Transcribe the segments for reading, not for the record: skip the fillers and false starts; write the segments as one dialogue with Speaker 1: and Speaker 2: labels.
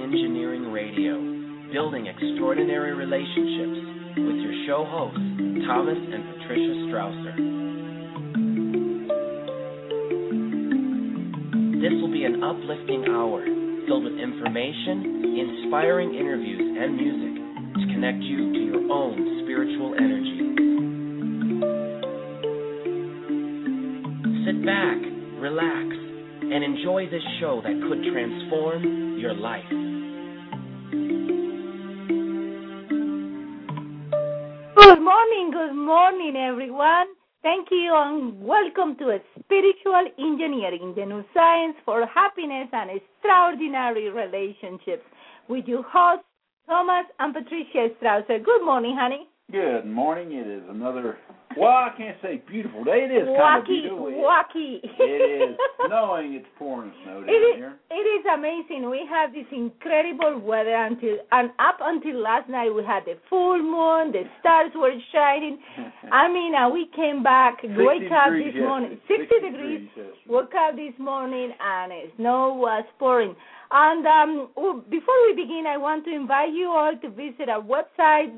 Speaker 1: Engineering Radio, building extraordinary relationships with your show hosts, Thomas and Patricia Strausser. This will be an uplifting hour filled with information, inspiring interviews, and music to connect you to your own spiritual energy. Sit back, relax, and enjoy this show that could transform your life.
Speaker 2: Good morning, everyone. Thank you and welcome to Spiritual Engineering, the new science for happiness and extraordinary relationships, with your hosts, Thomas and Patricia Strausser. Good morning, honey.
Speaker 3: Good morning. It is another, well, I can't say beautiful day. It is kind of beautiful.
Speaker 2: Wacky.
Speaker 3: It is snowing. It's pouring snow down here.
Speaker 2: It is amazing. We have this incredible weather up until last night. We had the full moon. The stars were shining. We came back, wake up this morning. 60 degrees. Woke up this morning and snow was pouring. And before we begin, I want to invite you all to visit our website,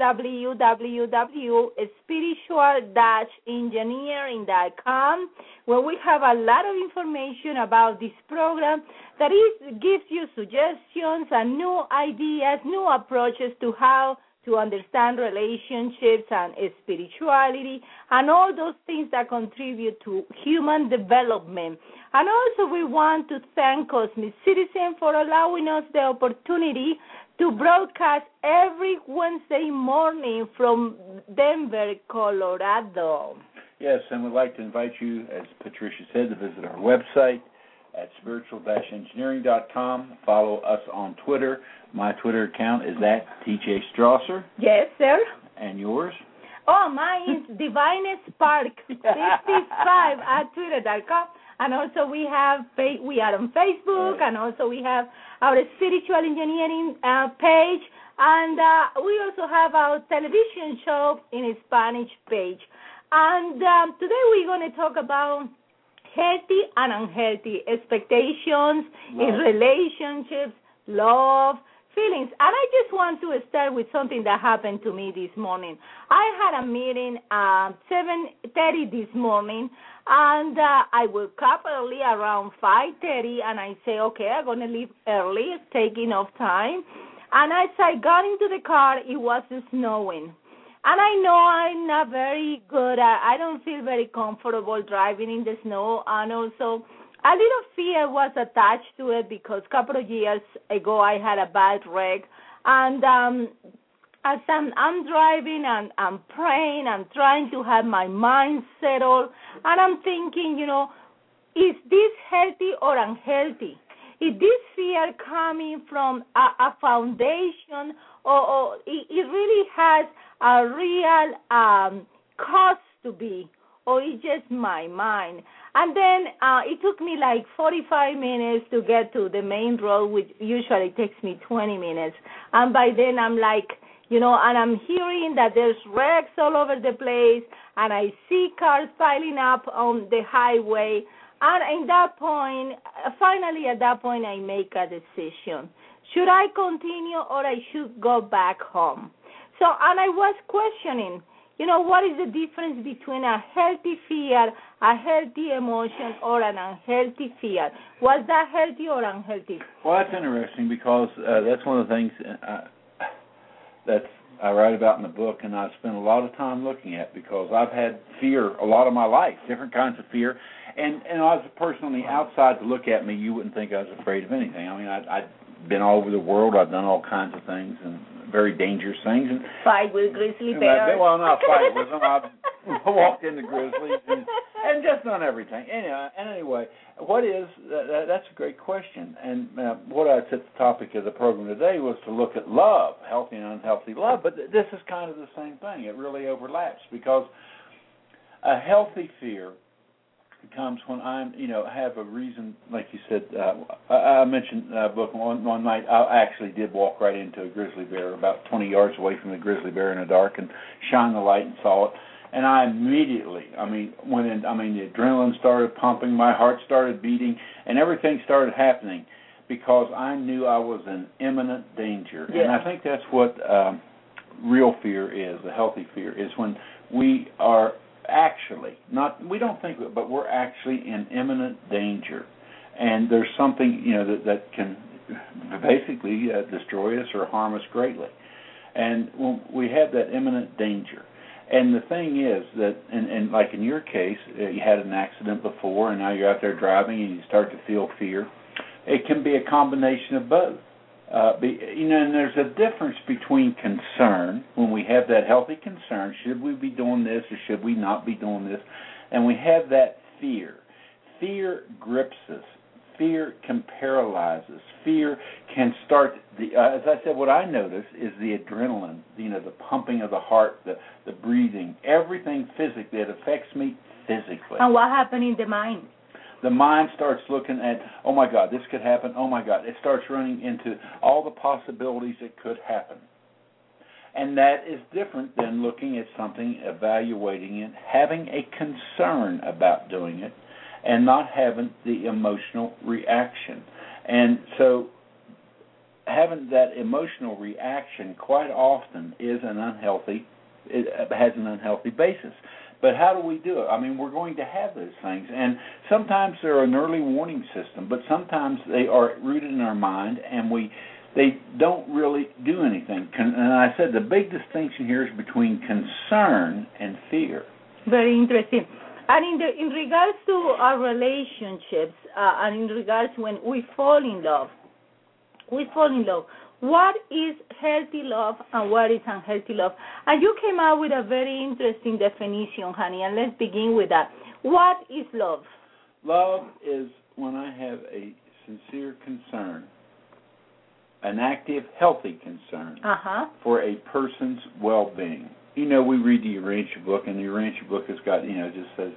Speaker 2: www.spiritual-engineering.com, where we have a lot of information about this program that gives you suggestions and new ideas, new approaches to how to understand relationships and spirituality and all those things that contribute to human development. And also we want to thank Cosmic Citizen for allowing us the opportunity to broadcast every Wednesday morning from Denver, Colorado.
Speaker 3: Yes, and we'd like to invite you, as Patricia said, to visit our website at spiritual-engineering.com. Follow us on Twitter. My Twitter account is at TJ Strausser.
Speaker 2: Yes, sir.
Speaker 3: And yours?
Speaker 2: Oh, mine is DivineSpark55 at twitter.com. And also we are on Facebook, and also we have our Spiritual Engineering page, and we also have our television show in Spanish page. And today we're going to talk about healthy and unhealthy expectations in relationships, love, feelings. And I just want to start with something that happened to me this morning. I had a meeting at 7:30 this morning, and I woke up early around 5:30, and I say, okay, I'm going to leave early, take enough time. And as I got into the car, it was snowing. And I know I'm not very good. I don't feel very comfortable driving in the snow. And also, a little fear was attached to it because a couple of years ago I had a bad wreck. And as I'm driving and I'm praying, I'm trying to have my mind settled. And I'm thinking, is this healthy or unhealthy? Is this fear coming from a foundation, or it really has a real cause to be, or it's just my mind? And then it took me like 45 minutes to get to the main road, which usually takes me 20 minutes. And by then I'm like, and I'm hearing that there's wrecks all over the place, and I see cars piling up on the highway. And at that point, I make a decision. Should I continue or I should go back home? So, and I was questioning, what is the difference between a healthy fear, a healthy emotion, or an unhealthy fear? Was that healthy or unhealthy?
Speaker 3: Well, that's interesting because that's one of the things that I write about in the book, and I spend a lot of time looking at, because I've had fear a lot of my life, different kinds of fear. And as a person on the outside to look at me, you wouldn't think I was afraid of anything. I'd been all over the world. I've done all kinds of things and very dangerous things. And
Speaker 2: fight with grizzly bears.
Speaker 3: Well, not fight with them. I've walked into grizzlies and just done everything. Anyway, that's a great question. And what I set the topic of the program today was to look at love, healthy and unhealthy love. But this is kind of the same thing. It really overlaps, because a healthy fear comes when I'm, have a reason, like you said. I mentioned book one night. I actually did walk right into a grizzly bear about 20 yards away from the grizzly bear in the dark, and shined the light and saw it. And I immediately, went in. The adrenaline started pumping, my heart started beating, and everything started happening, because I knew I was in imminent danger.
Speaker 2: Yeah.
Speaker 3: And I think that's what real fear is, the healthy fear, is when we are actually, we don't think it, but we're actually in imminent danger. And there's something, that can basically destroy us or harm us greatly. And when we have that imminent danger. And the thing is that, and like in your case, you had an accident before, and now you're out there driving, and you start to feel fear. It can be a combination of both. And there's a difference between concern, when we have that healthy concern, should we be doing this or should we not be doing this, and we have that fear. Fear grips us. Fear can paralyze us. Fear can start, as I said, what I notice is the adrenaline, the pumping of the heart, the breathing, everything physically. It affects me physically.
Speaker 2: And what happened in the mind?
Speaker 3: The mind starts looking at, oh my God, this could happen, oh my God. It starts running into all the possibilities that could happen. And that is different than looking at something, evaluating it, having a concern about doing it, and not having the emotional reaction. And so having that emotional reaction quite often is it has an unhealthy basis. But how do we do it? I mean, we're going to have those things. And sometimes they're an early warning system, but sometimes they are rooted in our mind, and they don't really do anything. And I said the big distinction here is between concern and fear.
Speaker 2: Very interesting. And in regards to our relationships, and in regards when we fall in love, what is healthy love and what is unhealthy love? And you came out with a very interesting definition, honey, and let's begin with that. What is love?
Speaker 3: Love is when I have a sincere concern, an active, healthy concern for a person's well-being. We read the Urantia book, and the Urantia book has got, just says,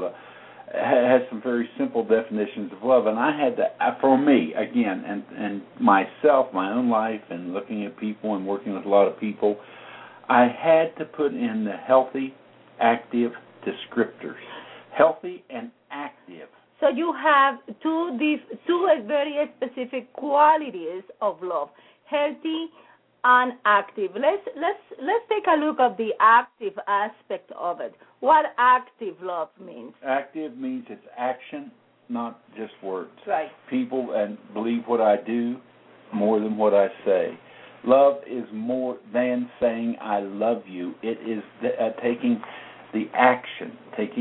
Speaker 3: has some very simple definitions of love. And I had to, for me, again, and myself, my own life, and looking at people and working with a lot of people, I had to put in the healthy, active descriptors. Healthy and active.
Speaker 2: So you have two very specific qualities of love: healthy and active. Let's take a look at the active aspect of it. What active love means?
Speaker 3: Active means it's action, not just words.
Speaker 2: Right.
Speaker 3: People and believe what I do more than what I say. Love is more than saying I love you. It is taking the action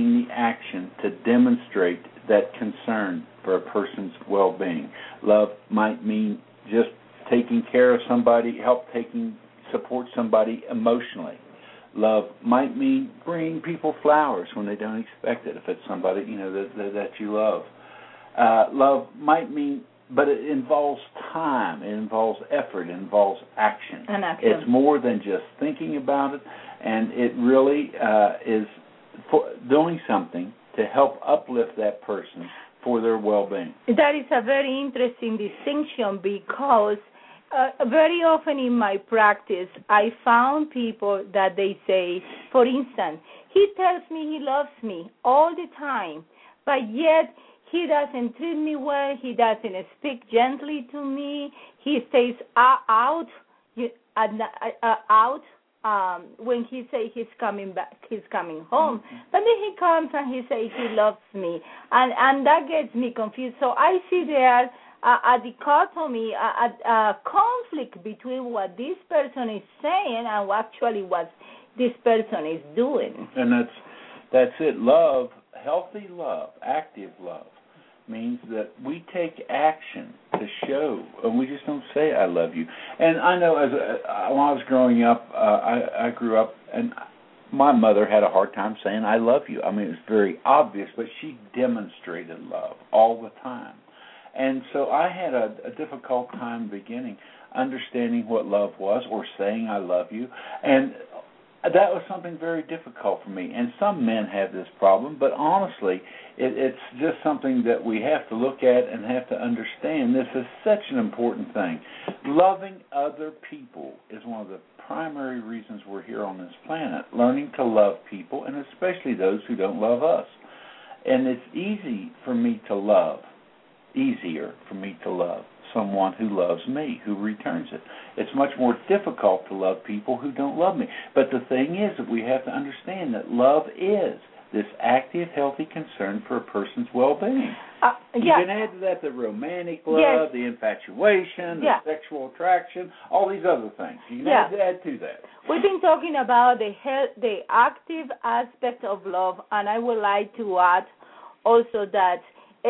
Speaker 3: to demonstrate that concern for a person's well-being. Love might mean just taking care of somebody, support somebody emotionally. Love might mean bringing people flowers when they don't expect it, if it's somebody that you love. Love might mean, but it involves time, it involves effort, it involves action.
Speaker 2: And action.
Speaker 3: It's more than just thinking about it, and it really is doing something to help uplift that person for their well-being.
Speaker 2: That is a very interesting distinction, because very often in my practice, I found people that they say, for instance, he tells me he loves me all the time, but yet he doesn't treat me well, he doesn't speak gently to me, he stays out when he says he's coming back, he's coming home. Mm-hmm. But then he comes and he says he loves me, and that gets me confused. So I see there a dichotomy, a conflict between what this person is saying and actually what this person is doing.
Speaker 3: And that's it. Love, healthy love, active love, means that we take action to show, and we just don't say I love you. And I know when I was growing up, I grew up, and my mother had a hard time saying I love you. I mean, it was very obvious, but she demonstrated love all the time. And so I had a difficult time beginning understanding what love was, or saying I love you. And that was something very difficult for me. And some men have this problem, but honestly, it's just something that we have to look at and have to understand. This is such an important thing. Loving other people is one of the primary reasons we're here on this planet, learning to love people, and especially those who don't love us. And it's easier for me to love someone who loves me, who returns it. It's much more difficult to love people who don't love me. But the thing is that we have to understand that love is this active, healthy concern for a person's well-being. You can add to that the romantic love, the infatuation, the sexual attraction, all these other things. You can add to that.
Speaker 2: We've been talking about the active aspect of love, and I would like to add also that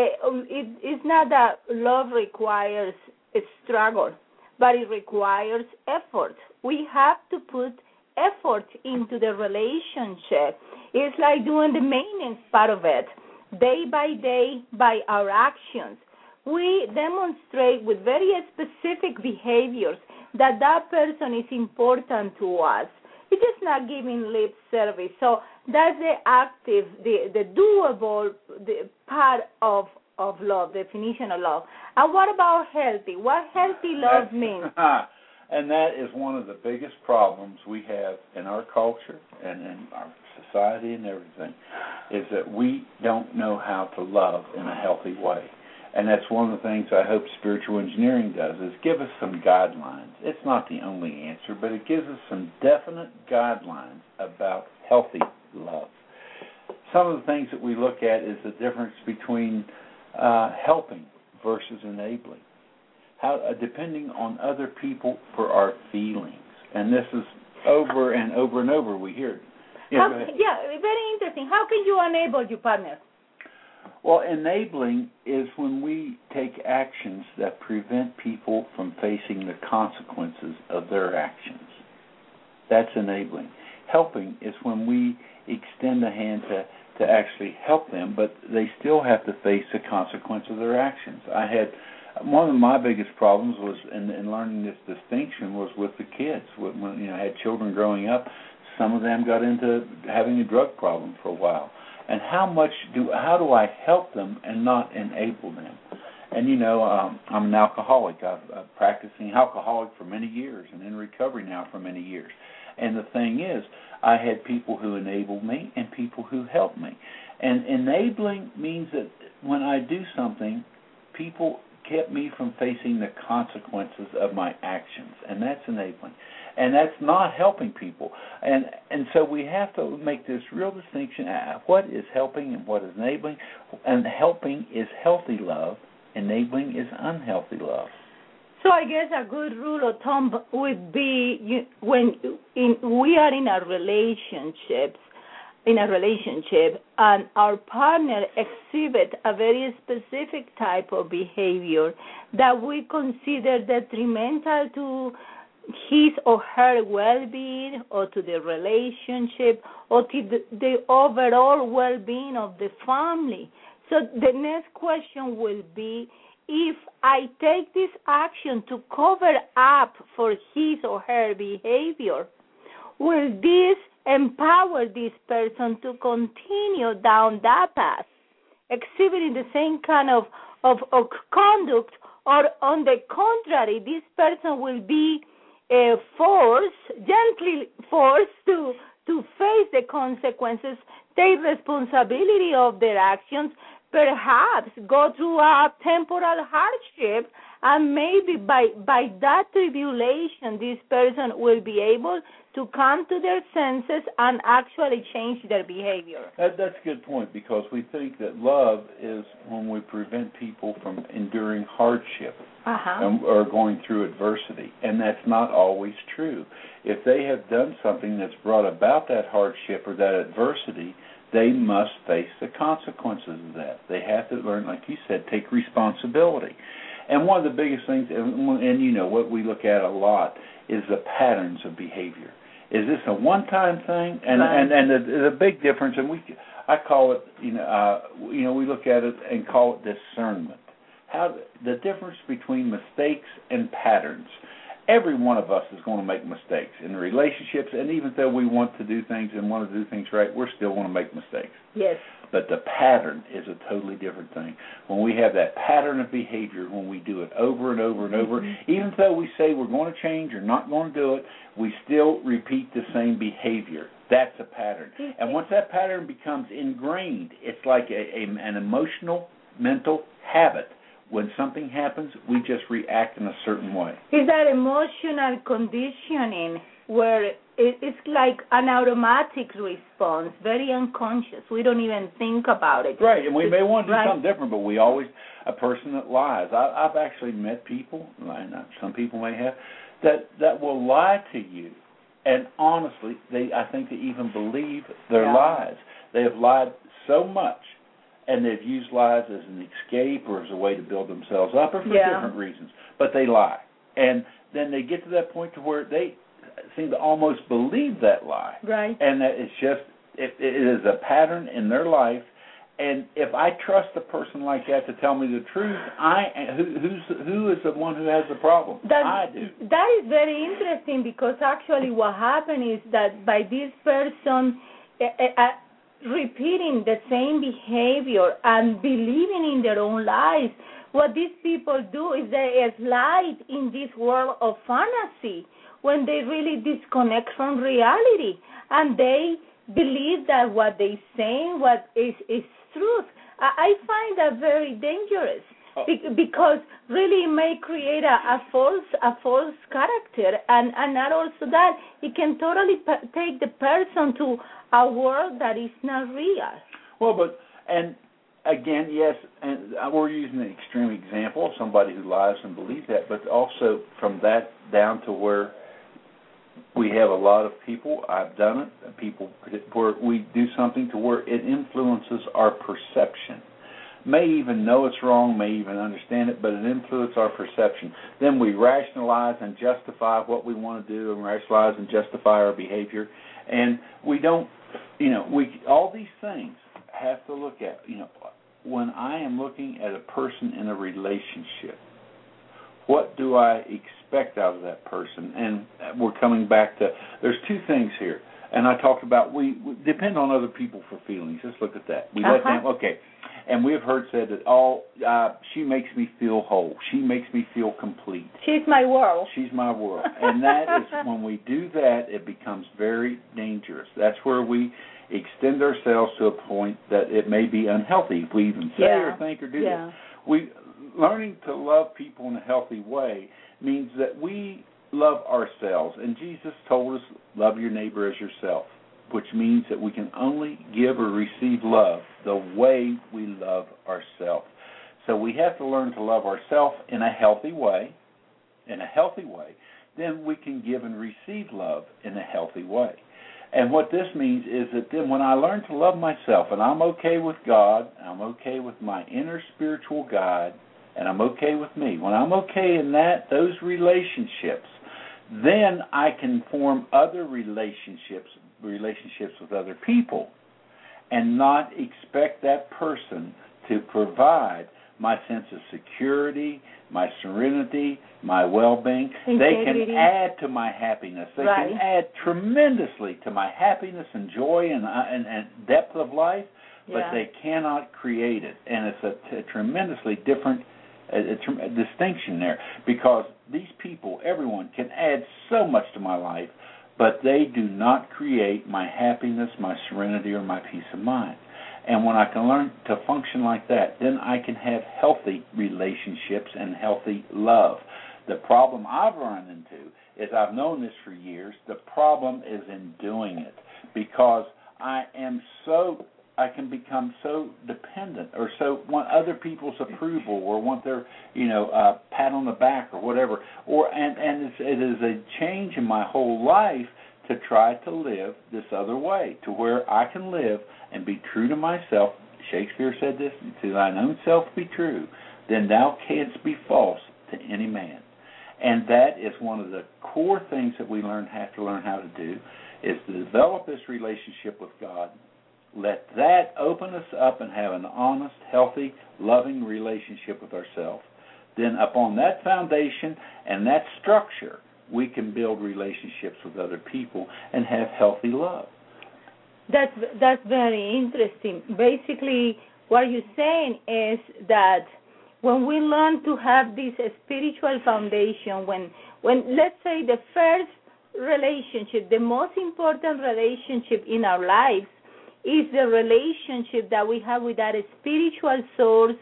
Speaker 2: it's not that love requires a struggle, but it requires effort. We have to put effort into the relationship. It's like doing the maintenance part of it, day by day, by our actions. We demonstrate with very specific behaviors that person is important to us. It's just not giving lip service. So that's the active, the doable part of love, definition of love. And what about healthy? What healthy love means?
Speaker 3: And that is one of the biggest problems we have in our culture and in our society and everything, is that we don't know how to love in a healthy way. And that's one of the things I hope spiritual engineering does, is give us some guidelines. It's not the only answer, but it gives us some definite guidelines about healthy love. Some of the things that we look at is the difference between helping versus enabling. How depending on other people for our feelings. And this is over and over and over we hear it.
Speaker 2: Very interesting. How can you enable your partner?
Speaker 3: Well, enabling is when we take actions that prevent people from facing the consequences of their actions. That's enabling. Helping is when we extend a hand to actually help them, but they still have to face the consequences of their actions. One of my biggest problems was in learning this distinction was with the kids. When I had children growing up, some of them got into having a drug problem for a while. And how do I help them and not enable them? And I'm an alcoholic. I've been practicing alcoholic for many years and in recovery now for many years. And the thing is, I had people who enabled me and people who helped me. And enabling means that when I do something, people kept me from facing the consequences of my actions, and that's enabling. And that's not helping people. And so we have to make this real distinction. What is helping and what is enabling? And helping is healthy love. Enabling is unhealthy love.
Speaker 2: So I guess a good rule of thumb would be when we are in a relationship and our partner exhibits a very specific type of behavior that we consider detrimental to his or her well-being or to the relationship or to the overall well-being of the family. So the next question will be, if I take this action to cover up for his or her behavior, will this empower this person to continue down that path, exhibiting the same kind of conduct, or on the contrary, this person will be gently forced to face the consequences, take responsibility of their actions, perhaps go through a temporal hardship, and maybe by that tribulation, this person will be able to come to their senses and actually change their behavior.
Speaker 3: That's a good point, because we think that love is when we prevent people from enduring hardship or going through adversity, and that's not always true. If they have done something that's brought about that hardship or that adversity, they must face the consequences of that. They have to learn, like you said, take responsibility. And one of the biggest things, and what we look at a lot, is the patterns of behavior. Is this a one-time thing? And the big difference, and I call it, we look at it and call it discernment. How the difference between mistakes and patterns. Every one of us is going to make mistakes in relationships, and even though we want to do things and want to do things right, we're still going to make mistakes.
Speaker 2: Yes.
Speaker 3: But the pattern is a totally different thing. When we have that pattern of behavior, when we do it over and over and over, even though we say we're going to change or not going to do it, we still repeat the same behavior. That's a pattern. And once that pattern becomes ingrained, it's like an emotional, mental habit. When something happens, we just react in a certain way.
Speaker 2: It's that emotional conditioning where it's like an automatic response, very unconscious. We don't even think about it.
Speaker 3: Right, and we may want to do something different, but we always, a person that lies. I've actually met people, some people may have, that will lie to you. And honestly, I think they even believe their lies. They have lied so much, and they've used lies as an escape or as a way to build themselves up or for different reasons. But they lie. And then they get to that point to where they seem to almost believe that lie.
Speaker 2: Right.
Speaker 3: And that it's just, it is a pattern in their life. And if I trust a person like that to tell me the truth, who is the one who has the problem? I do.
Speaker 2: That is very interesting because actually what happened is that by this person repeating the same behavior and believing in their own lies, what these people do is they slide in this world of fantasy when they really disconnect from reality, and they believe that what they say, what is truth. I find that very dangerous because really it may create a false character, and not also that, it can totally take the person to a world that is not real.
Speaker 3: Well, and again, yes, and we're using an extreme example of somebody who lies and believes that, but also from that down to where we have a lot of people, I've done it, people where we do something to where it influences our perception. May even know it's wrong, may even understand it, but it influences our perception. Then we rationalize and justify what we want to do and rationalize and justify our behavior. And we don't, all these things have to look at, when I am looking at a person in a relationship, what do I expect out of that person? And we're coming back to, there's two things here. And I talked about, we depend on other people for feelings. Let's look at that. We let them, okay. And we've heard said that, she makes me feel whole. She makes me feel complete.
Speaker 2: She's my world.
Speaker 3: She's my world. And that is, when we do that, it becomes very dangerous. That's where we extend ourselves to a point that it may be unhealthy if we even say or think or do that. Learning to love people in a healthy way means that we love ourselves. And Jesus told us, love your neighbor as yourself, which means that we can only give or receive love the way we love ourselves. So we have to learn to love ourselves in a healthy way. In a healthy way, then we can give and receive love in a healthy way. And what this means is that then when I learn to love myself, and I'm okay with God, I'm okay with my inner spiritual guide, and I'm okay with me. When I'm okay in those relationships, then I can form other relationships with other people, and not expect that person to provide my sense of security, my serenity, my well-being.
Speaker 2: Integrity.
Speaker 3: They can add to my happiness. They can add tremendously to my happiness and joy and depth of life, but they cannot create it. And it's a tremendously different distinction there, because these people, everyone, can add so much to my life, but they do not create my happiness, my serenity, or my peace of mind. And when I can learn to function like that, then I can have healthy relationships and healthy love. The problem I've run into is, I've known this for years, the problem is in doing it, because I can become so dependent, or so want other people's approval, or want their, pat on the back or whatever. And it is a change in my whole life to try to live this other way, to where I can live and be true to myself. Shakespeare said this, to thine own self be true, then thou canst be false to any man. And that is one of the core things that we have to learn how to do, is to develop this relationship with God. Let that open us up and have an honest, healthy, loving relationship with ourselves. Then upon that foundation and that structure, we can build relationships with other people and have healthy love.
Speaker 2: That's very interesting. Basically, what you're saying is that when we learn to have this spiritual foundation, when let's say the first relationship, the most important relationship in our lives, is the relationship that we have with that spiritual source,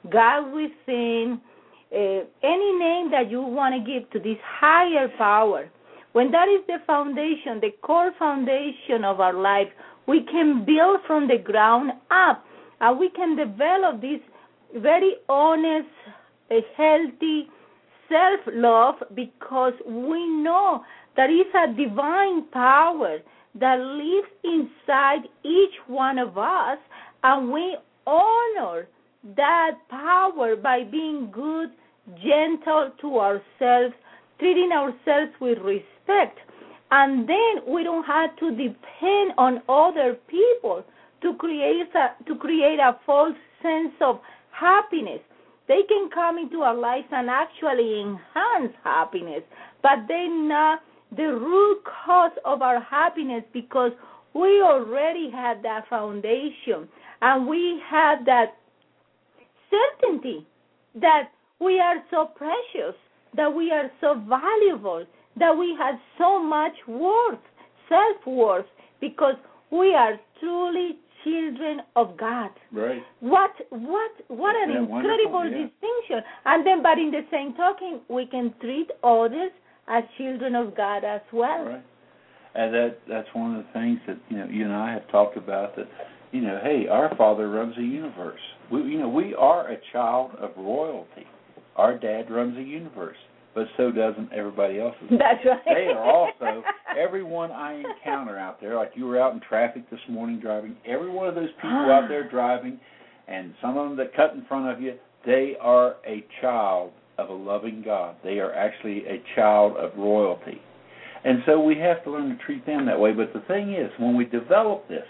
Speaker 2: God within, any name that you want to give to this higher power. When that is the foundation, the core foundation of our life, we can build from the ground up, and we can develop this very honest, healthy self-love, because we know there is a divine power that lives inside each one of us, and we honor that power by being good, gentle to ourselves, treating ourselves with respect. And then we don't have to depend on other people to create a false sense of happiness. They can come into our lives and actually enhance happiness, but they're not the root cause of our happiness, because we already have that foundation, and we have that certainty that we are so precious, that we are so valuable, that we have so much worth, self-worth, because we are truly children of God.
Speaker 3: Right.
Speaker 2: What an incredible distinction. And then, but in the same token, we can treat others as children of God as well.
Speaker 3: Right. And that's one of the things that you and I have talked about, that hey, our Father runs the universe. We are a child of royalty. Our Dad runs the universe, but so doesn't everybody else's.
Speaker 2: That's right.
Speaker 3: They are also, everyone I encounter out there, like you were out in traffic this morning driving, every one of those people out there driving, and some of them that cut in front of you, they are a child of a loving God. They are actually a child of royalty. And so we have to learn to treat them that way. But the thing is, when we develop this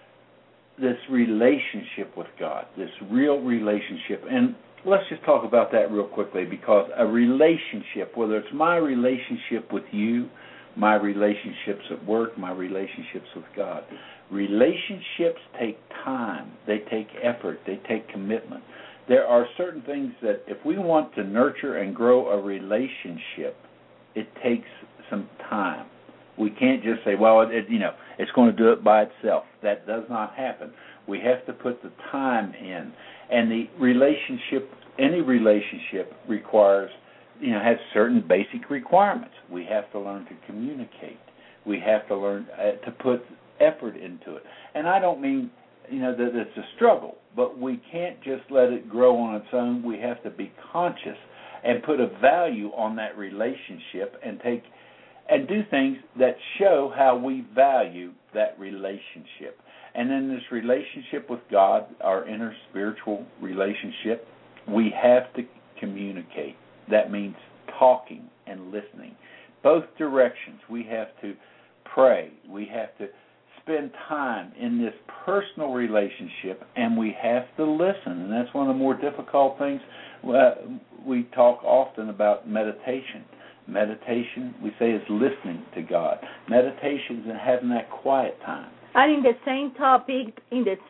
Speaker 3: relationship with God, this real relationship, and let's just talk about that real quickly, because a relationship, whether it's my relationship with you, my relationships at work, my relationships with God, relationships take time, they take effort, they take commitment. There are certain things that if we want to nurture and grow a relationship, it takes some time. We can't just say, well, it's going to do it by itself. That does not happen. We have to put the time in. And the relationship, any relationship requires, has certain basic requirements. We have to learn to communicate. We have to learn to put effort into it. And I don't mean, that it's a struggle, but we can't just let it grow on its own. We have to be conscious and put a value on that relationship and do things that show how we value that relationship. And in this relationship with God, our inner spiritual relationship, we have to communicate. That means talking and listening. Both directions. We have to pray. We have to spend time in this personal relationship, and we have to listen. And that's one of the more difficult things. We talk often about meditation. Meditation, we say, is listening to God. Meditation is having that quiet time.
Speaker 2: And in the same topic,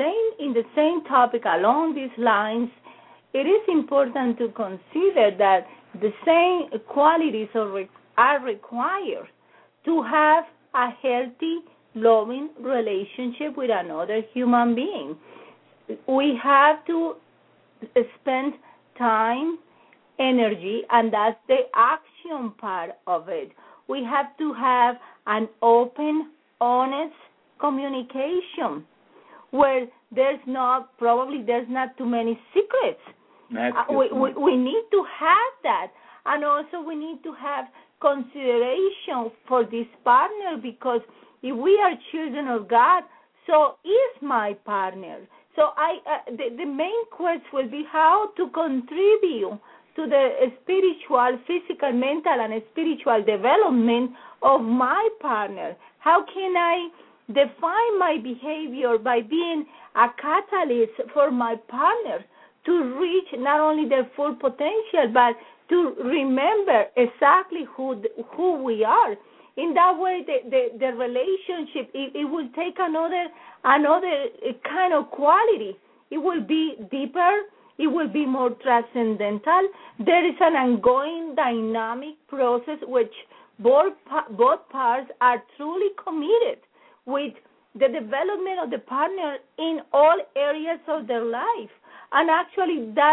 Speaker 2: along these lines, it is important to consider that the same qualities are required to have a healthy, loving relationship with another human being. We have to spend time, energy, and that's the action part of it. We have to have an open, honest communication where there's not too many secrets. We need to have that, and also we need to have consideration for this partner, because if we are children of God, so is my partner. So the main quest will be how to contribute to the spiritual, physical, mental, and spiritual development of my partner. How can I define my behavior by being a catalyst for my partner to reach not only their full potential, but to remember exactly who we are? In that way, the relationship, it will take another kind of quality. It will be deeper. It will be more transcendental. There is an ongoing dynamic process which both parts are truly committed with the development of the partner in all areas of their life. And actually that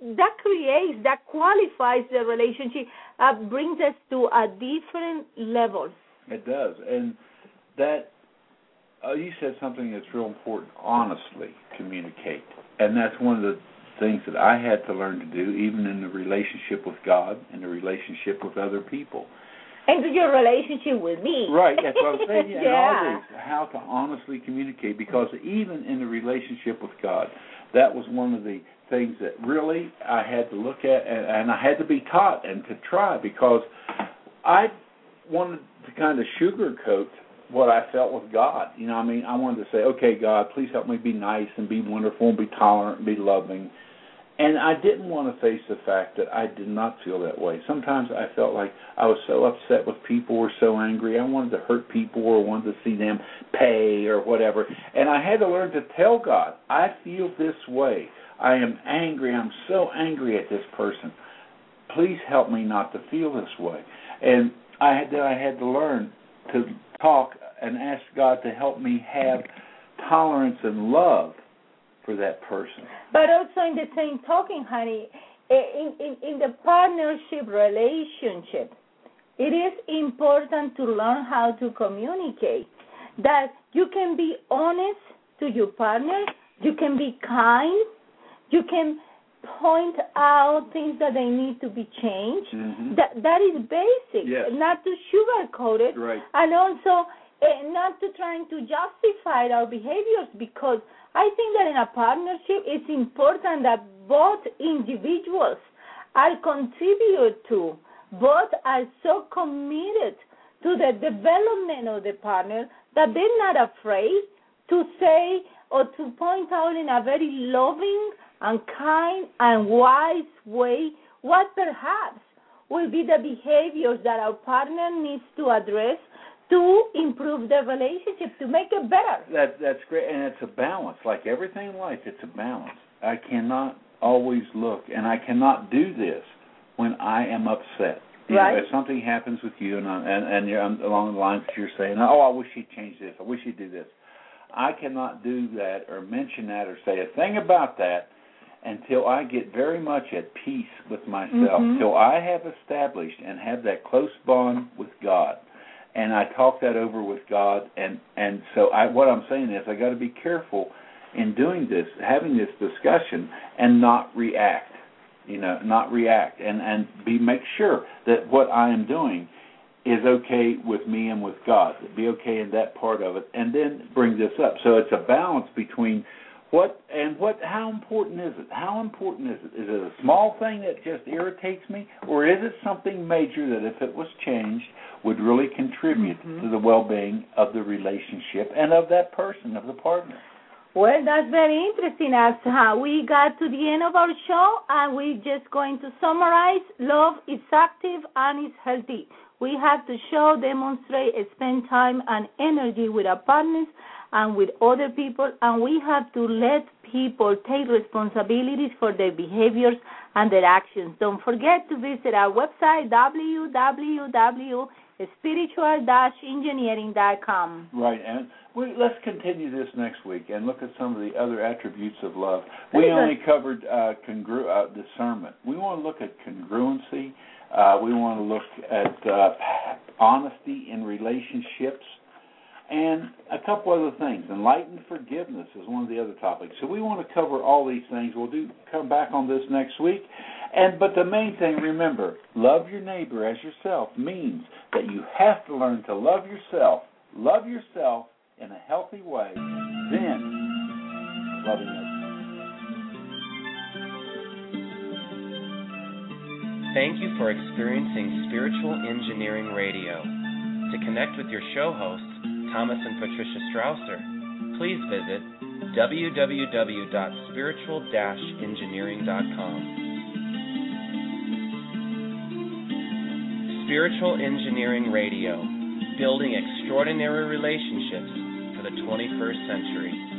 Speaker 2: creates, that qualifies the relationship, brings us to a different level.
Speaker 3: It does. And that, you said something that's real important, honestly communicate. And that's one of the things that I had to learn to do, even in the relationship with God and the relationship with other people.
Speaker 2: And your relationship with me.
Speaker 3: Right, that's what I'm saying.
Speaker 2: Yeah.
Speaker 3: And all these, how to honestly communicate, because even in the relationship with God, that was one of the things that really I had to look at, and I had to be taught and to try, because I wanted to kind of sugarcoat what I felt with God. You know, I mean, I wanted to say, okay, God, please help me be nice and be wonderful and be tolerant and be loving. And I didn't want to face the fact that I did not feel that way. Sometimes I felt like I was so upset with people or so angry. I wanted to hurt people or wanted to see them pay or whatever. And I had to learn to tell God, I feel this way. I am angry. I'm so angry at this person. Please help me not to feel this way. And I had to learn to talk and ask God to help me have tolerance and love for that person.
Speaker 2: But also in the same talking, honey, in the partnership relationship, it is important to learn how to communicate, that you can be honest to your partner, you can be kind, you can point out things that they need to be changed.
Speaker 3: Mm-hmm.
Speaker 2: That is basic,
Speaker 3: yes.
Speaker 2: Not to sugarcoat it,
Speaker 3: right.
Speaker 2: And also not to trying to justify our behaviors, because I think that in a partnership it's important that both individuals are contribute to, both are so committed to the development of the partner that they're not afraid to say or to point out in a very loving and kind and wise way what perhaps will be the behaviors that our partner needs to address to improve the relationship, to make it better.
Speaker 3: That's great, and it's a balance. Like everything in life, it's a balance. I cannot always look, and I cannot do this when I am upset. You
Speaker 2: right.
Speaker 3: know, if something happens with you, and you're along the lines that you're saying, oh, I wish he'd change this, I wish he'd do this, I cannot do that or mention that or say a thing about that until I get very much at peace with myself, till I have established and have that close bond with God. And I talk that over with God, and so what I'm saying is I got to be careful in doing this, having this discussion, and not react. You know, not react, and make sure that what I am doing is okay with me and with God. Be okay in that part of it, and then bring this up. So it's a balance between how important is it? How important is it? Is it a small thing that just irritates me, or is it something major that if it was changed would really contribute to the well-being of the relationship and of that person, of the partner?
Speaker 2: Well, that's very interesting. As we got to the end of our show, and we're just going to summarize. Love is active and is healthy. We have to show, demonstrate, spend time and energy with our partners and with other people, and we have to let people take responsibilities for their behaviors and their actions. Don't forget to visit our website, www.spiritual-engineering.com.
Speaker 3: Right, and let's continue this next week and look at some of the other attributes of love. We only covered discernment. We want to look at congruency. We want to look at honesty in relationships, and a couple other things. Enlightened forgiveness is one of the other topics. So we want to cover all these things. We'll come back on this next week. But the main thing, remember, love your neighbor as yourself means that you have to learn to love yourself in a healthy way, then loving others.
Speaker 1: Thank you for experiencing Spiritual Engineering Radio. To connect with your show hosts, Thomas and Patricia Strausser, please visit www.spiritual-engineering.com. Spiritual Engineering Radio, building extraordinary relationships for the 21st century.